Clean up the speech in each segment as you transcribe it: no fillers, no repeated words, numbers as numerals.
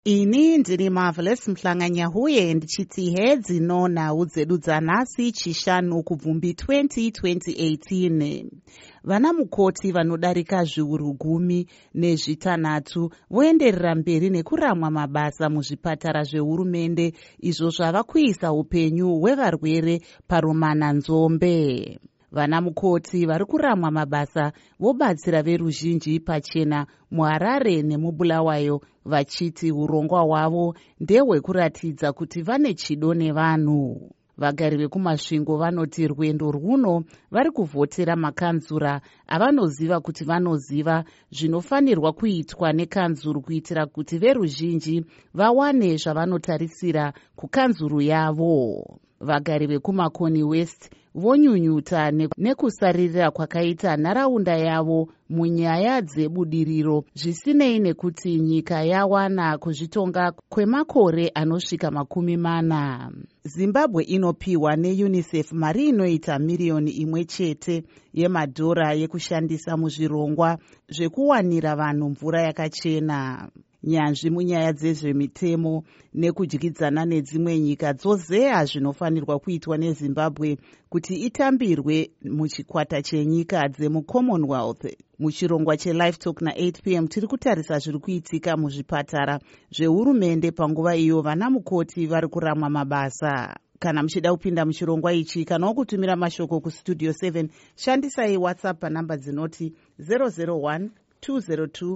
Ini ndini Marvelous Mhlanganyahuye ndichitihe dzino nhau dzedu dzanhasi chishanu kubvumbi 2018. Vana mukoti vanodarika zviuru 16 voenderera mberi nekuramwa mabasa muzvipatara zvehurumende izvo zvava kuisa upenyu hwevarwere parumana nzombe. Vana mukoti vari kuramwa mabasa vobatsira veruzhinji pachena muHarare nemubulawayo vachiti urongwa hwavo ndehwekuratidza kuti vane chido nevanhu. Vagari vekumasvingo vanoti rwendo rwuno vari kuvhotera makanzura avanoziva kuti vanoziva zvinofanirwa kuitwa nekanzuru kuitira kuti veruzhinji vawane zvavanotarisira kukanzuru yavo. Vagari vekumakoni West vonyunyuta nekusaririra kwakaita nharaunda yavo munyaya dzebudiriro zvisinei nekuti nyika yawana kuzvitonga kwemakore anosvika 40. Zimbabwe inopiwa neUNICEF mari inoita miriyoni 1 yemadhora yekushandisa muzvirongwa zvekuwanira vanhu mvura yakachena. Nyanzvi munyaya dzezvemitemo nekudyidzana nedzimwe nyika dzozeya zvinofanirwa kuitwa neZimbabwe kuti itambirwe muchikwata chenyika dzemuCommonwealth. Muchirongwa cheLive Talk na8 p.m. tiri kutarisa zviri kuitika muzvipatara zvehurumende panguva iyo vana mukoti vari kuramwa mabasa. Kana muchida kupinda muchirongwa ichi kana kutumira mashoko kustudio 7 shandisai WhatsApp panhamba dzinoti 001 202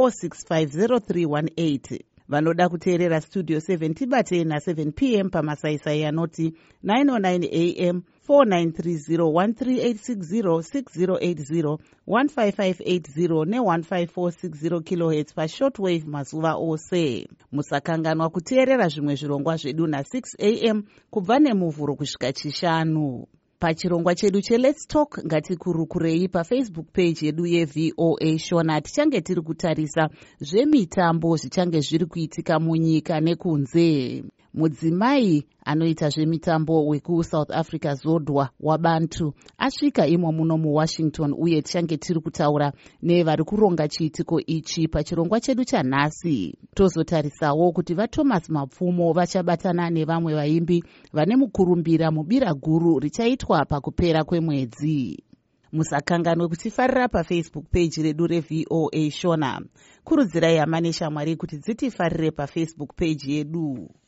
4650318. Vanoda kuteerera studio 7 tibatei na7 p.m. pamasaisai anoti 909 am 4930 13860 ne15460 kHz pashortwave mazuva ose. Musakanganwa kuteerera zvimwe zvirongwa zvedu na6 am kubva nemuvhuro kusvika chishanu. Pachirongwa chedu cheLet's Talk ngatikurukurei paFacebook page yedu yeVOA Shona. Tichange tiri kutarisa zvemitambo zvichange zviri kuitika munyika nekunze. Mudzimai anoita zvemitambo wekuSouth Africa Zodwa waBantu asvika imo muno muWashington uye tichange tiri kutaura nevari kuronga chiitiko ichi pachirongwa chedu chanhasi. Tozotarisawo kuti vaThomas Mapfumo vachabatana nevamwe vaimbi vane mukurumbira mubira guru richaitwa pakupera kwemwedzi. Musakanganwe kutifarira paFacebook page redu reVOA Shona. Kurudzirai hama neshamwari kuti dzitifarire paFacebook page yedu.